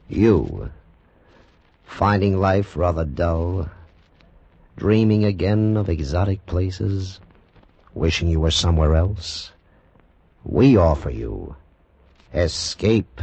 You, finding life rather dull, dreaming again of exotic places, wishing you were somewhere else, we offer you Escape.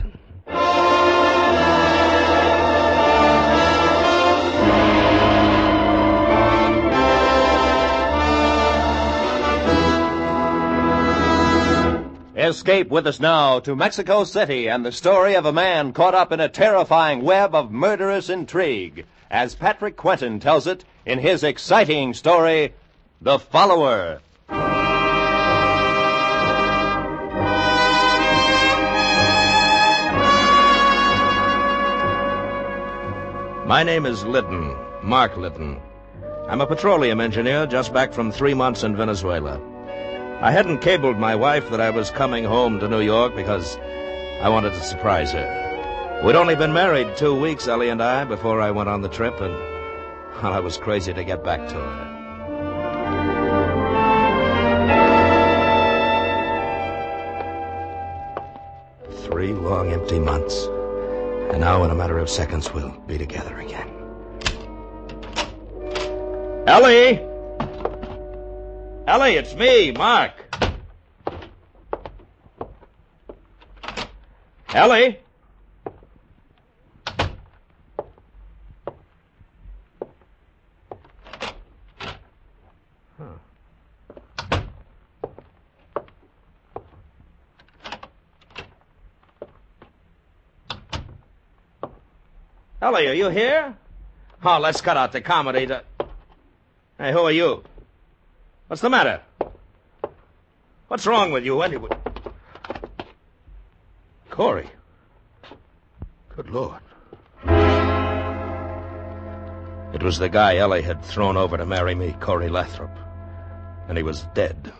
Escape with us now to Mexico City and the story of a man caught up in a terrifying web of murderous intrigue, as Patrick Quentin tells it in his exciting story, The Follower. My name is Litton, Mark Litton. I'm a petroleum engineer just back from 3 months in Venezuela. I hadn't cabled my wife that I was coming home to New York because I wanted to surprise her. We'd only been married 2 weeks, Ellie and I, before I went on the trip, and well, I was crazy to get back to her. 3 long, empty months. And now, in a matter of seconds, we'll be together again. Ellie! Ellie, it's me, Mark. Ellie? Ellie, are you here? Oh, let's cut out the comedy. Hey, who are you? What's the matter? What's wrong with you, anyway? Corey. Good Lord. It was the guy Ellie had thrown over to marry me, Corey Lathrop. And he was dead.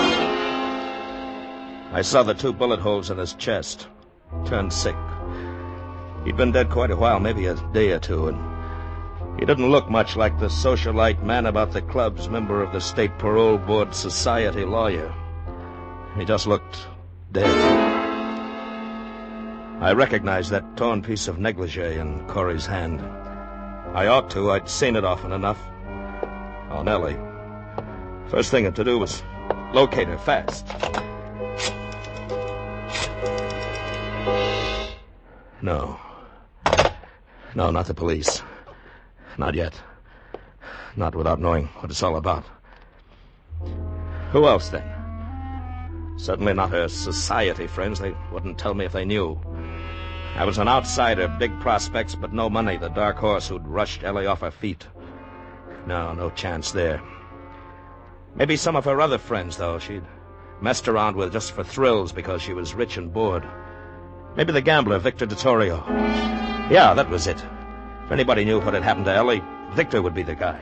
I saw the 2 bullet holes in his chest. Turned sick. He'd been dead quite a while, maybe a day or 2, and he didn't look much like the socialite man about the clubs, member of the State Parole Board Society lawyer. He just looked dead. I recognized that torn piece of negligee in Corey's hand. I ought to. I'd seen it often enough. Oh, Nellie. First thing to do was locate her fast. No, not the police. Not yet. Not without knowing what it's all about. Who else, then? Certainly not her society friends. They wouldn't tell me if they knew. I was an outsider, big prospects, but no money, the dark horse who'd rushed Ellie off her feet. No chance there. Maybe some of her other friends, though, she'd messed around with just for thrills because she was rich and bored. Maybe the gambler, Victor DeTorio. Yeah, that was it. If anybody knew what had happened to Ellie, Victor would be the guy.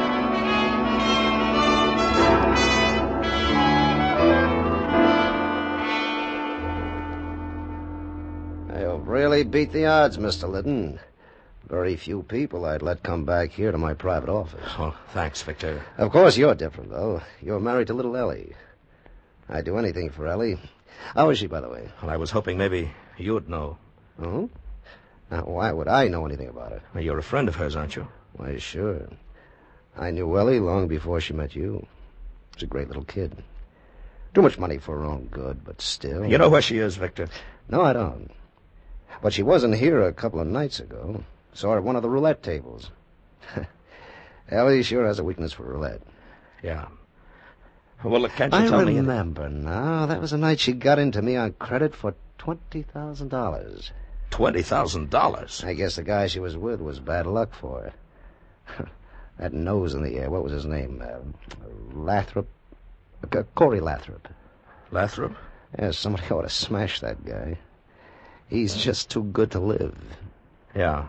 You've really beat the odds, Mr. Litton. Very few people I'd let come back here to my private office. Oh, thanks, Victor. Of course, you're different, though. You're married to little Ellie. I'd do anything for Ellie. How is she, by the way? Well, I was hoping maybe you'd know. Oh? Now, why would I know anything about her? Well, you're a friend of hers, aren't you? Why, sure. I knew Ellie long before she met you. She's a great little kid. Too much money for her own good, but still... You know where she is, Victor? No, I don't. But she wasn't here a couple of nights ago. Saw her at one of the roulette tables. Ellie sure has a weakness for roulette. Yeah. Well, look, can't you tell me... I remember now. That was the night she got into me on credit for $20,000. $20,000? I guess the guy she was with was bad luck for her. That nose in the air, what was his name? Lathrop? Corey Lathrop. Lathrop? Yeah, somebody ought to smash that guy. He's just too good to live. Yeah.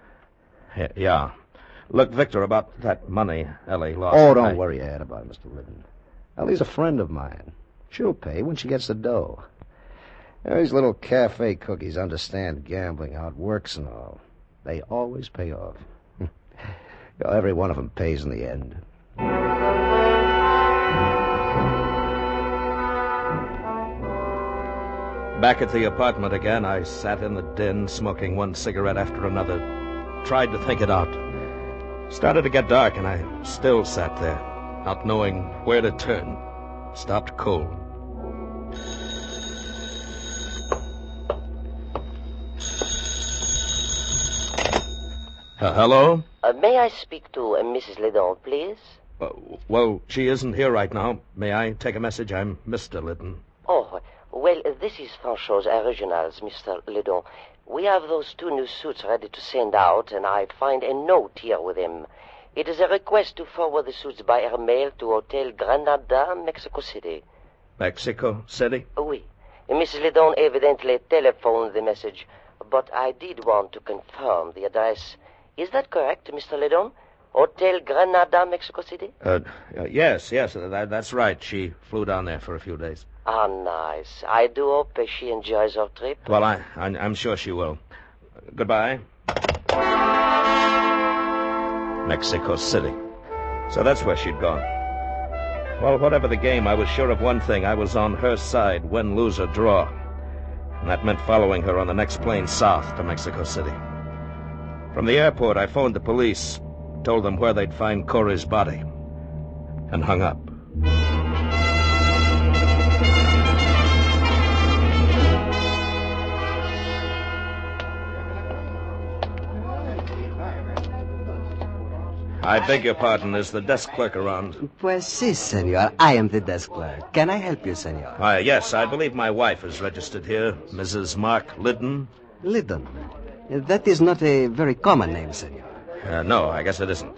Look, Victor, about that money Ellie lost... Oh, don't worry your head about it, Mr. Litton. Ellie's a friend of mine. She'll pay when she gets the dough. These little cafe cookies understand gambling, how it works and all. They always pay off. Every one of them pays in the end. Back at the apartment again, I sat in the den, smoking one cigarette after another. Tried to think it out. Started to get dark, and I still sat there, not knowing where to turn. Stopped cold. Hello? May I speak to Mrs. Lidon, please? Well, she isn't here right now. May I take a message? I'm Mr. Lidon. Oh, well, this is Franchot's Originals, Mr. Lidon. We have those 2 new suits ready to send out, and I find a note here with them. It is a request to forward the suits by air mail to Hotel Granada, Mexico City. Mexico City? Oui. Mrs. Lidon evidently telephoned the message, but I did want to confirm the address. Is that correct, Mr. Lidon? Hotel Granada, Mexico City? Yes, that's right. She flew down there for a few days. Ah, nice. I do hope she enjoys her trip. Well, I'm sure she will. Goodbye. Mexico City. So that's where she'd gone. Well, whatever the game, I was sure of one thing. I was on her side, win, lose, or draw. And that meant following her on the next plane south to Mexico City. From the airport, I phoned the police, told them where they'd find Corey's body, and hung up. I beg your pardon. Is the desk clerk around? Pues sí, senor. I am the desk clerk. Can I help you, senor? Yes, I believe my wife is registered here, Mrs. Mark Lidon. Lidon. That is not a very common name, senor. No, I guess it isn't.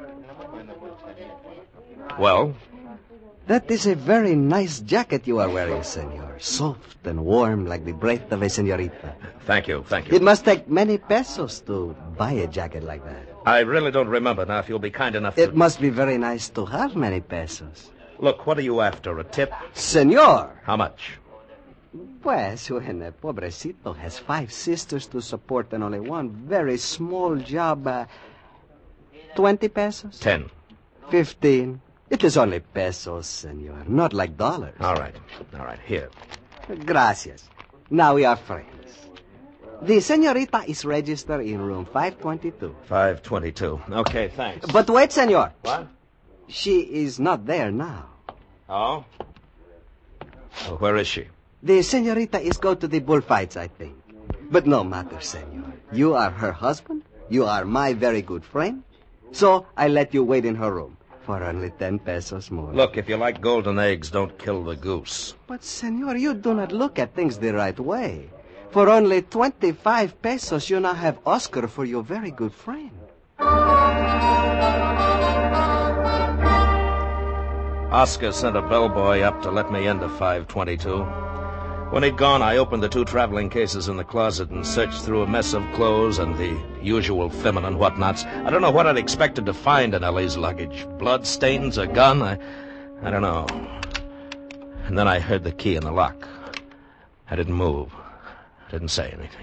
Well? That is a very nice jacket you are wearing, senor. Soft and warm like the breath of a senorita. Thank you. It must take many pesos to buy a jacket like that. I really don't remember now, if you'll be kind enough to... It must be very nice to have many pesos. Look, what are you after, a tip? Senor! How much? Pues, when a pobrecito has 5 sisters to support and only one very small job, 20 pesos? 10. 15. It is only pesos, senor, not like dollars. All right, here. Gracias. Now we are friends. The senorita is registered in room 522. 522. Okay, thanks. But wait, senor. What? She is not there now. Oh? Well, where is she? The senorita is go to the bullfights, I think. But no matter, senor. You are her husband. You are my very good friend. So I let you wait in her room for only 10 pesos more. Look, if you like golden eggs, don't kill the goose. But, senor, you do not look at things the right way. For only 25 pesos, you now have Oscar for your very good friend. Oscar sent a bellboy up to let me into 522. When he'd gone, I opened the 2 traveling cases in the closet and searched through a mess of clothes and the usual feminine whatnots. I don't know what I'd expected to find in Ellie's luggage. Blood stains, a gun, I don't know. And then I heard the key in the lock. I didn't move. Didn't say anything.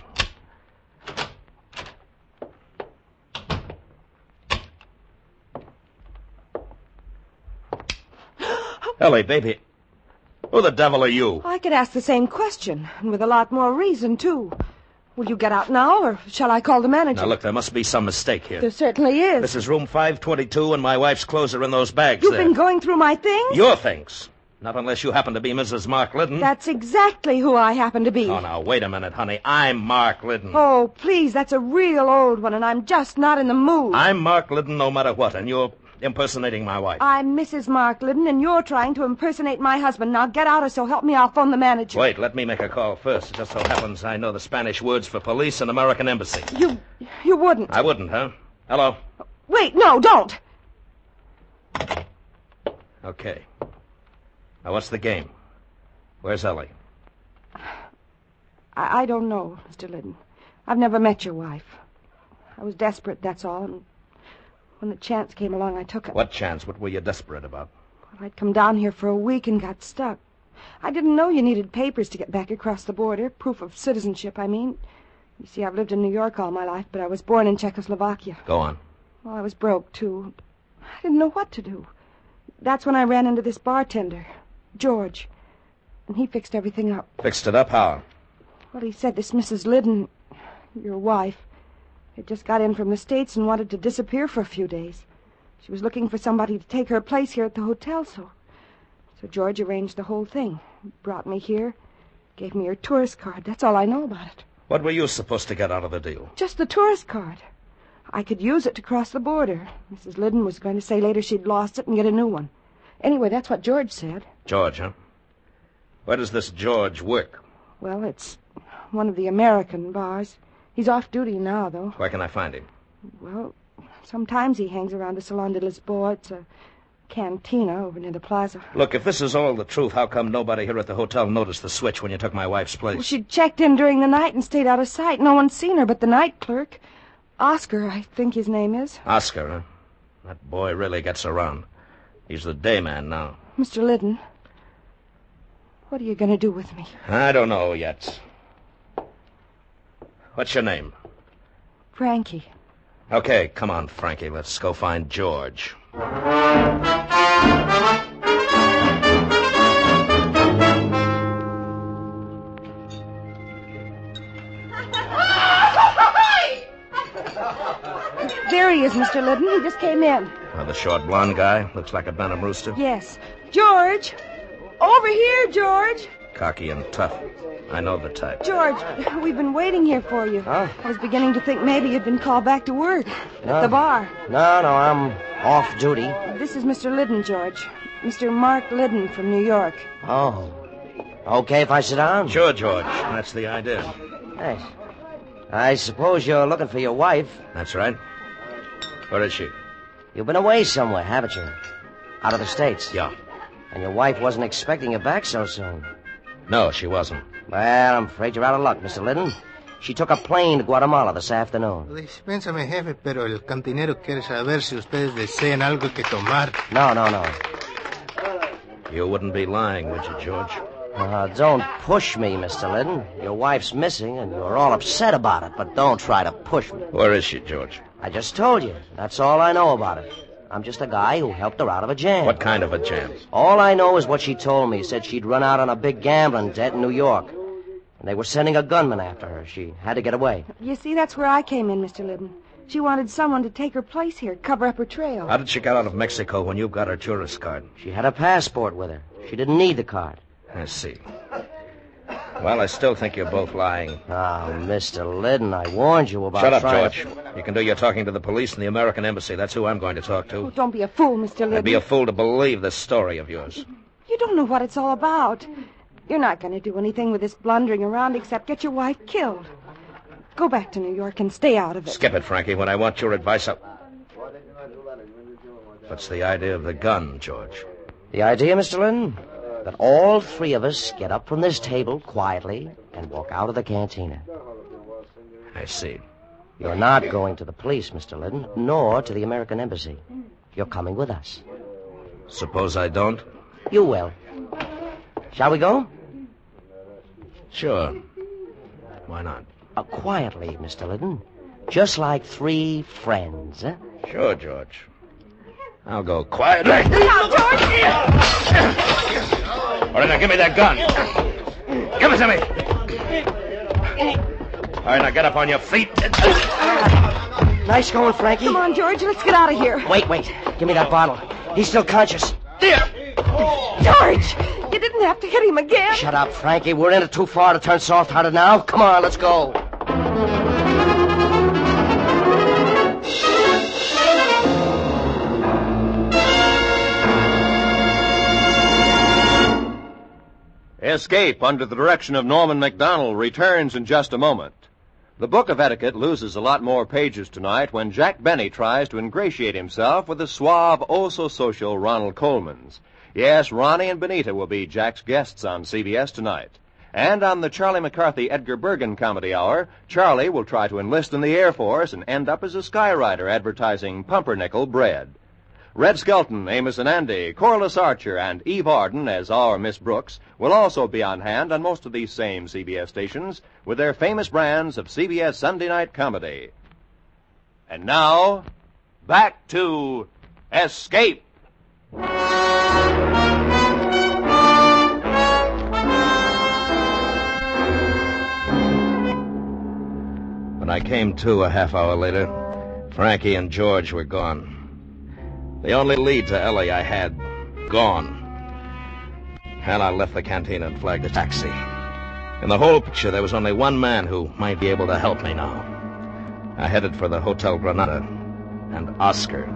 Ellie, baby, who the devil are you? I could ask the same question, and with a lot more reason, too. Will you get out now, or shall I call the manager? Now, look, there must be some mistake here. There certainly is. This is room 522, and my wife's clothes are in those bags You've there. been going through my things? Your things. Not unless you happen to be Mrs. Mark Lidon. That's exactly who I happen to be. Oh, now, wait a minute, honey. I'm Mark Lidon. Oh, please, that's a real old one, and I'm just not in the mood. I'm Mark Lidon no matter what, and you're impersonating my wife. I'm Mrs. Mark Lidon, and you're trying to impersonate my husband. Now get out, or so help me, I'll phone the manager. Wait, let me make a call first. It just so happens I know the Spanish words for police and American embassy. You wouldn't. I wouldn't, huh? Hello? Wait, no, don't. Okay. Now, what's the game? Where's Ellie? I don't know, Mr. Lidon. I've never met your wife. I was desperate, that's all, and when the chance came along, I took it. What chance? What were you desperate about? Well, I'd come down here for a week and got stuck. I didn't know you needed papers to get back across the border. Proof of citizenship, I mean. You see, I've lived in New York all my life, but I was born in Czechoslovakia. Go on. Well, I was broke, too. I didn't know what to do. That's when I ran into this bartender, George, and he fixed everything up. Fixed it up how? Well, he said this Mrs. Liddon, your wife, had just got in from the States and wanted to disappear for a few days. She was looking for somebody to take her place here at the hotel, so George arranged the whole thing. Brought me here, gave me her tourist card. That's all I know about it. What were you supposed to get out of the deal? Just the tourist card. I could use it to cross the border. Mrs. Liddon was going to say later she'd lost it and get a new one. Anyway, that's what George said. George, huh? Where does this George work? Well, it's one of the American bars. He's off duty now, though. Where can I find him? Well, sometimes he hangs around the Salon de Lisboa. It's a cantina over near the plaza. Look, if this is all the truth, how come nobody here at the hotel noticed the switch when you took my wife's place? Well, she checked in during the night and stayed out of sight. No one's seen her but the night clerk. Oscar, I think his name is. Oscar, huh? That boy really gets around. He's the day man now. Mr. Liddon, what are you going to do with me? I don't know yet. What's your name? Frankie. Okay, come on, Frankie. Let's go find George. There he is, Mr. Liddon. He just came in. The short blonde guy. Looks like a Benham rooster. Yes. George! Over here, George! Cocky and tough. I know the type. George, we've been waiting here for you. Huh? I was beginning to think maybe you'd been called back to work at the bar. No, I'm off duty. This is Mr. Liddon, George. Mr. Mark Liddon from New York. Oh. Okay if I sit down? Sure, George. That's the idea. Thanks. I suppose you're looking for your wife. That's right. Where is she? You've been away somewhere, haven't you? Out of the States. Yeah. And your wife wasn't expecting you back so soon. No, she wasn't. Well, I'm afraid you're out of luck, Mr. Liddon. She took a plane to Guatemala this afternoon. Dispénsame, jefe, pero el cantinero quiere saber si ustedes desean algo que tomar. No. You wouldn't be lying, would you, George? Don't push me, Mr. Liddon. Your wife's missing, and you're all upset about it, but don't try to push me. Where is she, George? I just told you. That's all I know about it. I'm just a guy who helped her out of a jam. What kind of a jam? All I know is what she told me. Said she'd run out on a big gambling debt in New York. And they were sending a gunman after her. She had to get away. You see, that's where I came in, Mr. Liddon. She wanted someone to take her place here, cover up her trail. How did she get out of Mexico when you got her tourist card? She had a passport with her. She didn't need the card. I see. Well, I still think you're both lying. Mr. Liddon, I warned you about Shut up, trying... George. You can do your talking to the police and the American Embassy. That's who I'm going to talk to. Oh, don't be a fool, Mr. Liddon. I'd be a fool to believe this story of yours. You don't know what it's all about. You're not going to do anything with this blundering around except get your wife killed. Go back to New York and stay out of it. Skip it, Frankie. When I want your advice, What's the idea of the gun, George? The idea, Mr. Liddon? That all three of us get up from this table quietly and walk out of the cantina. I see. You're not going to the police, Mr. Liddon, nor to the American Embassy. You're coming with us. Suppose I don't? You will. Shall we go? Sure. Why not? Quietly, Mr. Liddon. Just like three friends, eh? Sure, George. I'll go quietly. Now, George! All right, now give me that gun. Give it to me. All right, now get up on your feet. Nice going, Frankie. Come on, George, let's get out of here. Wait. Give me that bottle. He's still conscious. George, you didn't have to hit him again. Shut up, Frankie. We're in it too far to turn soft-hearted now. Come on, let's go. Escape, under the direction of Norman MacDonald, returns in just a moment. The Book of Etiquette loses a lot more pages tonight when Jack Benny tries to ingratiate himself with the suave, oh-so-social Ronald Coleman's. Yes, Ronnie and Benita will be Jack's guests on CBS tonight. And on the Charlie McCarthy Edgar Bergen Comedy Hour, Charlie will try to enlist in the Air Force and end up as a skyrider advertising pumpernickel bread. Red Skelton, Amos and Andy, Corliss Archer, and Eve Arden as our Miss Brooks will also be on hand on most of these same CBS stations with their famous brands of CBS Sunday night comedy. And now, back to Escape. When I came to a half hour later, Frankie and George were gone. The only lead to Ellie I had, gone. And I left the canteen and flagged a taxi. In the whole picture, there was only one man who might be able to help me now. I headed for the Hotel Granada and Oscar.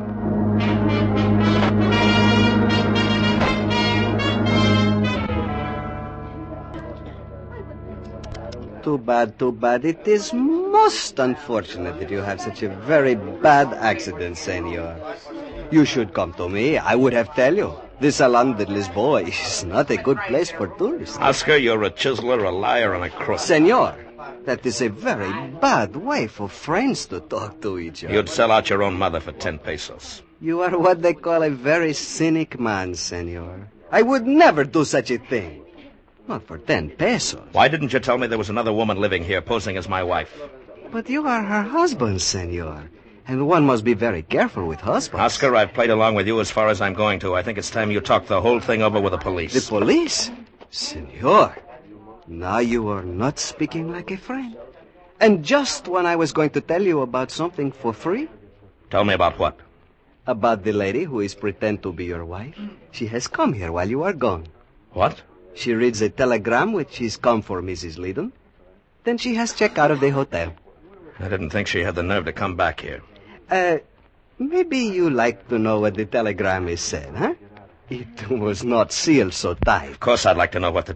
Too bad, too bad. It is most unfortunate that you have such a very bad accident, senor. You should come to me. I would have tell you. The Salon de Lisboa is not a good place for tourists. Oscar, you're a chiseler, a liar, and a crook. Senor, that is a very bad way for friends to talk to each other. You'd sell out your own mother for 10 pesos. You are what they call a very cynic man, senor. I would never do such a thing. Not for 10 pesos. Why didn't you tell me there was another woman living here posing as my wife? But you are her husband, senor. And one must be very careful with husbands. Oscar, I've played along with you as far as I'm going to. I think it's time you talked the whole thing over with the police. The police? Senor, now you are not speaking like a friend. And just when I was going to tell you about something for free. Tell me about what? About the lady who is pretend to be your wife. She has come here while you are gone. What? She reads a telegram which is come for Mrs. Liddon. Then she has checked out of the hotel. I didn't think she had the nerve to come back here. Maybe you like to know what the telegram is said, huh? It was not sealed so tight. Of course I'd like to know what the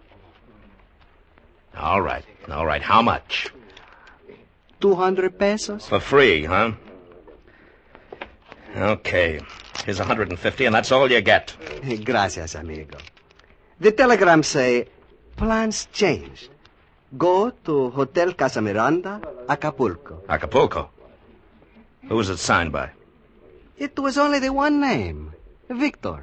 All right. How much? 200 pesos. For free, huh? Okay. Here's 150, and that's all you get. Gracias, amigo. The telegram say, plans changed. Go to Hotel Casa Miranda, Acapulco. Acapulco? Who was it signed by? It was only the one name, Victor.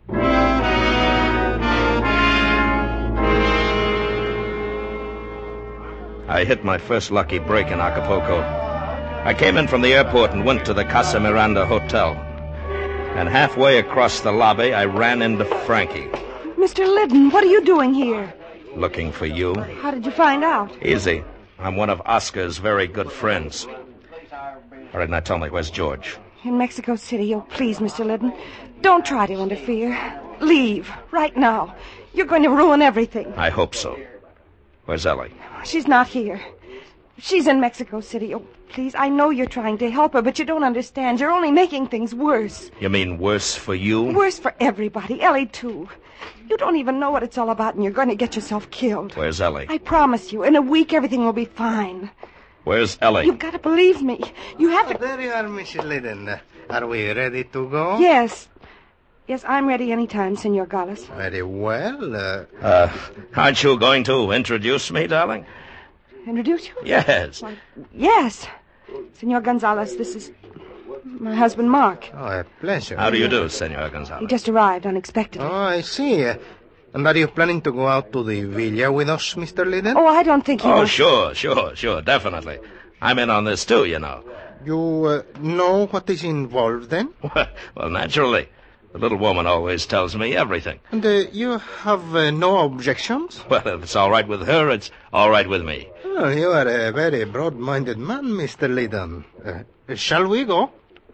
I hit my first lucky break in Acapulco. I came in from the airport and went to the Casa Miranda Hotel. And halfway across the lobby, I ran into Frankie. Mr. Liddon, what are you doing here? Looking for you. How did you find out? Easy. I'm one of Oscar's very good friends. All right, now tell me, where's George? In Mexico City. Oh, please, Mr. Liddon, don't try to interfere. Leave, right now. You're going to ruin everything. I hope so. Where's Ellie? She's not here. She's in Mexico City. Oh, please, I know you're trying to help her, but you don't understand. You're only making things worse. You mean worse for you? Worse for everybody. Ellie, too. You don't even know what it's all about, and you're going to get yourself killed. Where's Ellie? I promise you, in a week, everything will be fine. Where's Ellie? You've got to believe me. You have to... There you are, Mrs. Liddon. Are we ready to go? Yes. Yes, I'm ready any time, Senor Gallus. Very well. Aren't you going to introduce me, darling? Introduce you? Yes. Why, yes. Senor Gonzalez, this is my husband, Mark. Oh, a pleasure. How do you do, Senor Gonzalez? He just arrived unexpectedly. Oh, I see. And are you planning to go out to the villa with us, Mr. Liddon? Oh, I don't think he Oh, will. sure, definitely. I'm in on this, too, you know. You know what is involved, then? Well, naturally. The little woman always tells me everything. And you have no objections? Well, if it's all right with her, it's all right with me. Oh, you are a very broad-minded man, Mr. Liddon. Shall we go?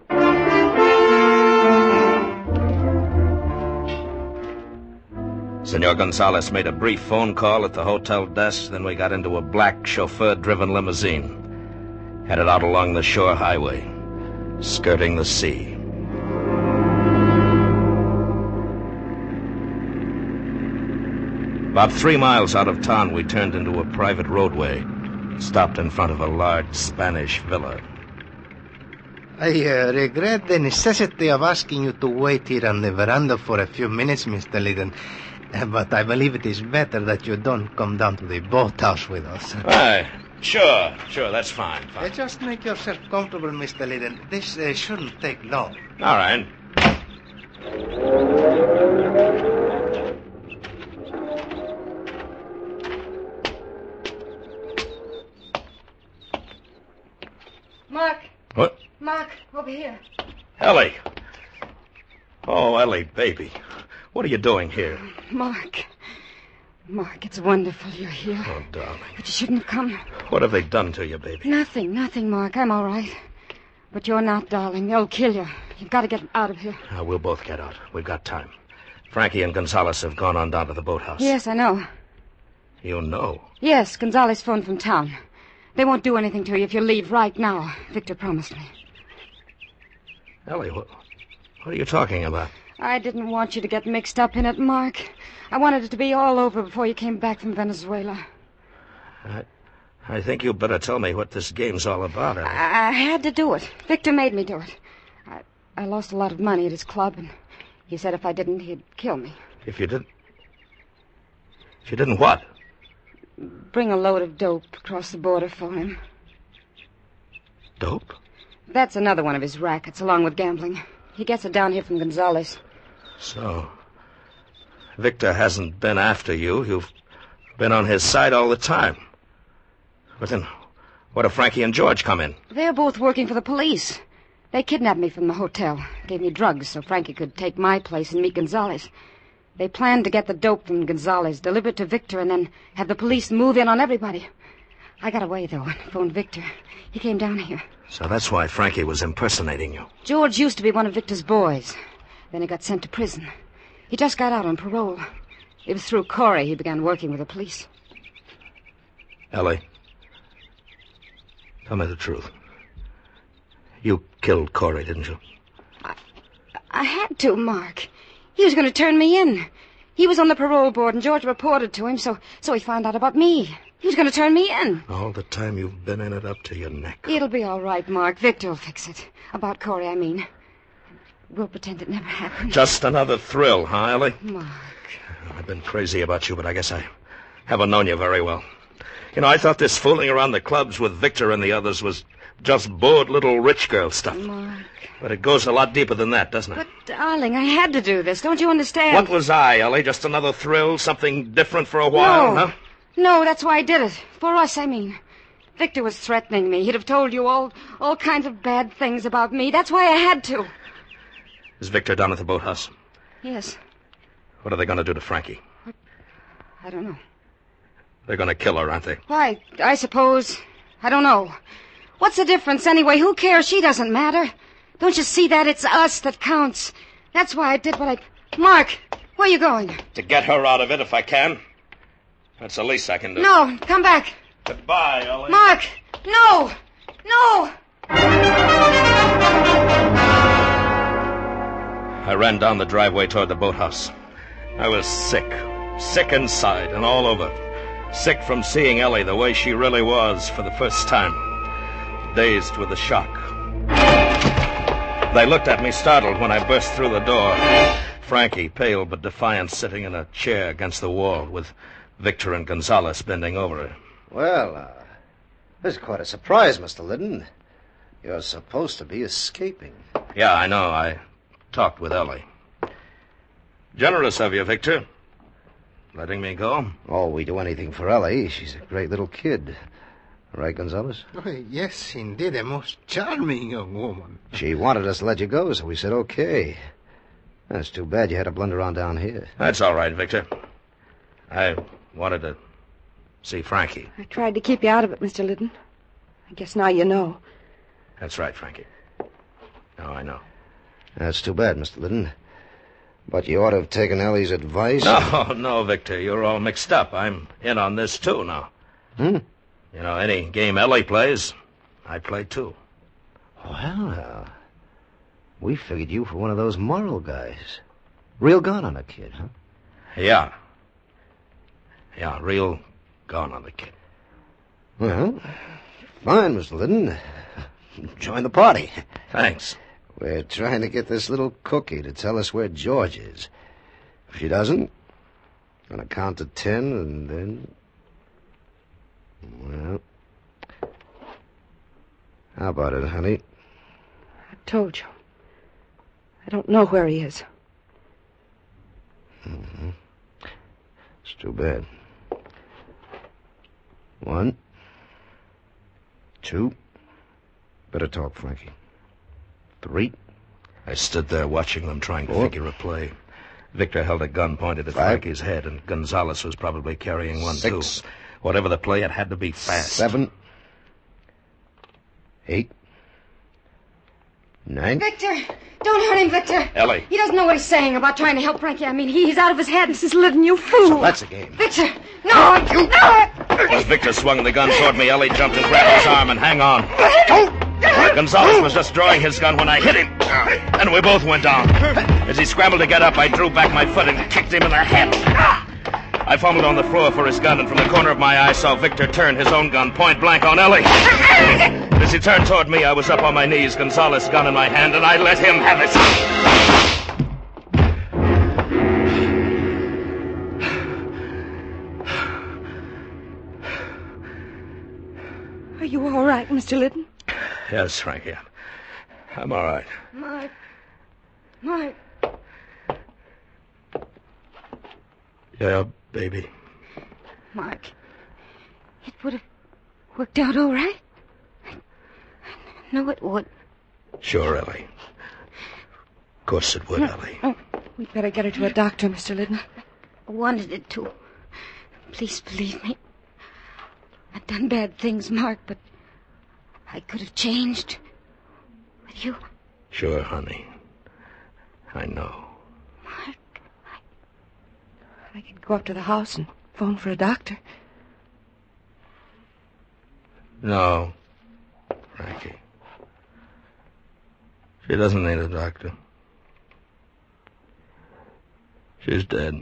Senor Gonzalez made a brief phone call at the hotel desk, then we got into a black chauffeur-driven limousine, headed out along the shore highway, skirting the sea. About 3 miles out of town, we turned into a private roadway, stopped in front of a large Spanish villa. I regret the necessity of asking you to wait here on the veranda for a few minutes, Mr. Liddon. But I believe it is better that you don't come down to the boathouse with us. Aye, sure, that's fine. Just make yourself comfortable, Mr. Liddon. This shouldn't take long. All right. Mark. What? Mark, over here. Ellie. Oh, Ellie, baby. What are you doing here? Mark. Mark, it's wonderful you're here. Oh, darling. But you shouldn't have come. What have they done to you, baby? Nothing, Mark. I'm all right. But you're not, darling. They'll kill you. You've got to get out of here. We'll both get out. We've got time. Frankie and Gonzalez have gone on down to the boathouse. Yes, I know. You know? Yes, Gonzalez phoned from town. They won't do anything to you if you leave right now. Victor promised me. Ellie, what are you talking about? I didn't want you to get mixed up in it, Mark. I wanted it to be all over before you came back from Venezuela. I think you better tell me what this game's all about, Ellie. I had to do it. Victor made me do it. I lost a lot of money at his club, and he said if I didn't, he'd kill me. If you didn't what? Bring a load of dope across the border for him. Dope? That's another one of his rackets, along with gambling. He gets it down here from Gonzalez. So, Victor hasn't been after you. You've been on his side all the time. But then, what if Frankie and George come in? They're both working for the police. They kidnapped me from the hotel, gave me drugs so Frankie could take my place and meet Gonzalez. They planned to get the dope from Gonzalez, deliver it to Victor, and then have the police move in on everybody. I got away, though, and phoned Victor. He came down here. So that's why Frankie was impersonating you. George used to be one of Victor's boys. Then he got sent to prison. He just got out on parole. It was through Corey he began working with the police. Ellie, tell me the truth. You killed Corey, didn't you? I had to, Mark. He was going to turn me in. He was on the parole board, and George reported to him, so he found out about me. He was going to turn me in. All the time you've been in it up to your neck. It'll be all right, Mark. Victor will fix it. About Corey, I mean. We'll pretend it never happened. Just another thrill, huh, Ellie? Mark. I've been crazy about you, but I guess I haven't known you very well. You know, I thought this fooling around the clubs with Victor and the others was just bored little rich girl stuff. Mark. But it goes a lot deeper than that, doesn't it? But, darling, I had to do this. Don't you understand? What was I, Ellie? Just another thrill? Something different for a while, huh? No, that's why I did it. For us, I mean. Victor was threatening me. He'd have told you all kinds of bad things about me. That's why I had to. Is Victor down at the boathouse? Yes. What are they going to do to Frankie? I don't know. They're going to kill her, aren't they? Why, I suppose. I don't know. What's the difference anyway? Who cares? She doesn't matter. Don't you see that? It's us that counts. That's why I did what I... Mark, where are you going? To get her out of it if I can. That's the least I can do. No, come back. Goodbye, Ellie. Mark, no! No! I ran down the driveway toward the boathouse. I was sick. Sick inside and all over. Sick from seeing Ellie the way she really was for the first time. Dazed with the shock. They looked at me startled when I burst through the door. Frankie, pale but defiant, sitting in a chair against the wall with Victor and Gonzalez bending over her. Well, this is quite a surprise, Mr. Liddon. You're supposed to be escaping. Yeah, I know. I talked with Ellie. Generous of you, Victor. Letting me go. Oh, we do anything for Ellie. She's a great little kid. Right, Gonzalez? Oh, yes, indeed, a most charming young woman. She wanted us to let you go, so we said okay. That's too bad you had to blunder on down here. That's all right, Victor. I wanted to see Frankie. I tried to keep you out of it, Mr. Liddon. I guess now you know. That's right, Frankie. Now I know. That's too bad, Mr. Liddon. But you ought to have taken Ellie's advice. No, Victor. You're all mixed up. I'm in on this, too, now. You know, any game Ellie plays, I play, too. Well, we figured you for one of those moral guys. Real gone on a kid, huh? Yeah. Yeah, real gone on the kid. Well, fine, Mr. Liddon. Join the party. Thanks. We're trying to get this little cookie to tell us where George is. If she doesn't, gonna count to 10 and then... Well... How about it, honey? I told you. I don't know where he is. Mm-hmm. It's too bad. 1, 2. Better talk, Frankie. 3. I stood there watching them trying to 4. figure a play. Victor held a gun pointed at 5. Frankie's head, and Gonzalez was probably carrying one, 6. too. Whatever the play, it had to be fast. 7. 8. 9. Victor! Don't hurt him, Victor! Ellie. He doesn't know what he's saying about trying to help Frankie. I mean, he's out of his head. Mrs. Liddon, you fool. That's a game. Victor! No! No! As Victor swung the gun toward me, Ellie jumped and grabbed his arm and hang on. Gonzalez was just drawing his gun when I hit him, and we both went down. As he scrambled to get up, I drew back my foot and kicked him in the head. I fumbled on the floor for his gun, and from the corner of my eye saw Victor turn his own gun point blank on Ellie. As he turned toward me, I was up on my knees, Gonzalez's gun in my hand, and I let him have it. Are you all right, Mr. Liddon? Yes, Frankie. I'm all right. Mark. Yeah, baby. Mark. It would have worked out all right. I know it would. Sure, Ellie. Of course it would, Ellie. We'd better get her to a doctor, Mr. Liddon. I wanted it to. Please believe me. I've done bad things, Mark, but I could have changed. With you. Sure, honey. I know. Mark, I could go up to the house and phone for a doctor. No, Frankie. She doesn't need a doctor. She's dead.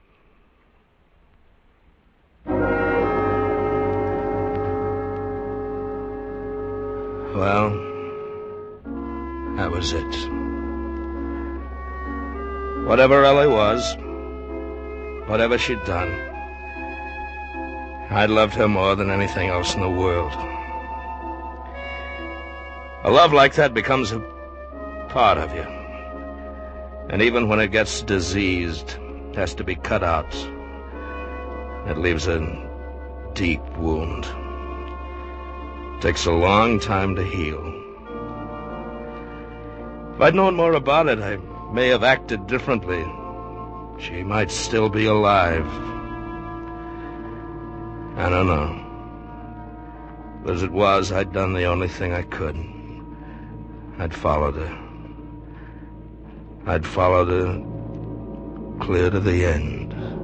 Well, that was it. Whatever Ellie was, whatever she'd done, I'd loved her more than anything else in the world. A love like that becomes a part of you. And even when it gets diseased, it has to be cut out. It leaves a deep wound. It takes a long time to heal. If I'd known more about it, I may have acted differently. She might still be alive. I don't know. But as it was, I'd done the only thing I could. I'd followed her. I'd followed her clear to the end.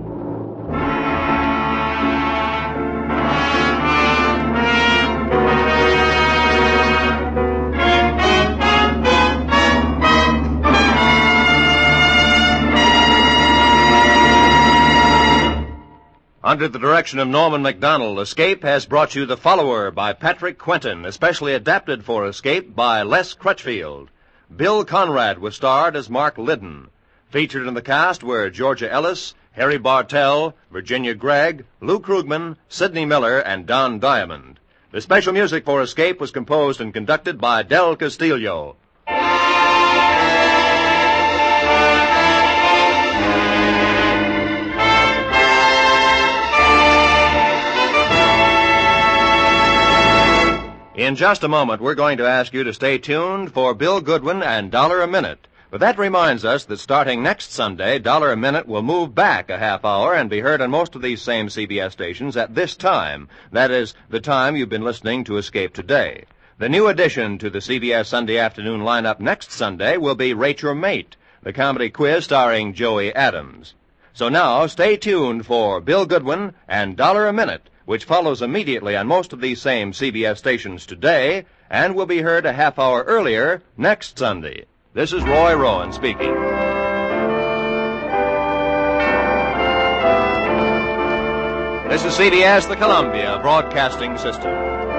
Under the direction of Norman Macdonald, Escape has brought you The Follower by Patrick Quentin, especially adapted for Escape by Les Crutchfield. Bill Conrad was starred as Mark Liddon. Featured in the cast were Georgia Ellis, Harry Bartell, Virginia Gregg, Lou Krugman, Sidney Miller, and Don Diamond. The special music for Escape was composed and conducted by Del Castillo. In just a moment, we're going to ask you to stay tuned for Bill Goodwin and $1 a Minute. But that reminds us that starting next Sunday, $1 a Minute will move back a half hour and be heard on most of these same CBS stations at this time. That is, the time you've been listening to Escape today. The new addition to the CBS Sunday afternoon lineup next Sunday will be Rate Your Mate, the comedy quiz starring Joey Adams. So now, stay tuned for Bill Goodwin and $1 a Minute, which follows immediately on most of these same CBS stations today and will be heard a half hour earlier next Sunday. This is Roy Rowan speaking. This is CBS, the Columbia Broadcasting System.